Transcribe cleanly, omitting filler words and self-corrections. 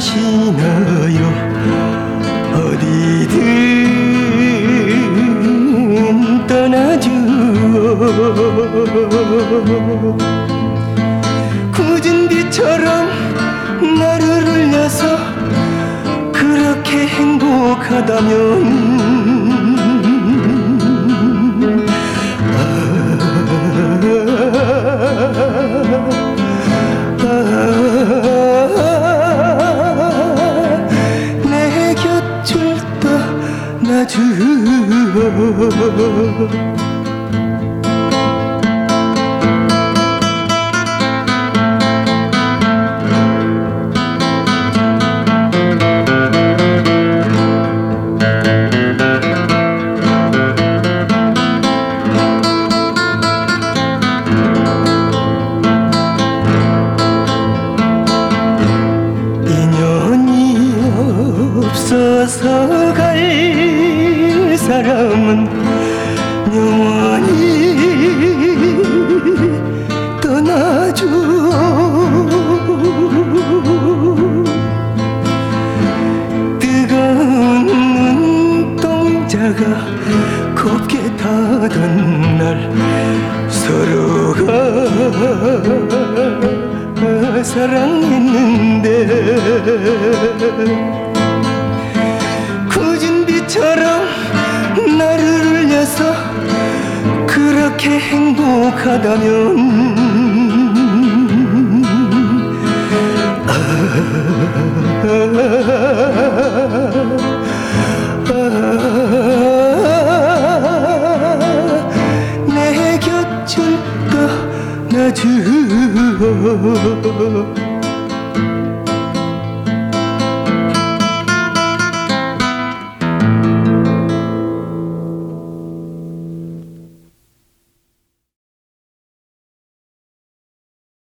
가시나요? 어디든 떠나주오. 굳은 비처럼 나를 울려서 그렇게 행복하다면 내 곁을 떠나주오. 없어서 갈 사람은 영원히 떠나줘. 뜨거운 눈동자가 곱게 타던 날 서로가 사랑했는데 굳은 비처럼 나를 울려서 그렇게 행복하다면 내 곁을 떠나주오.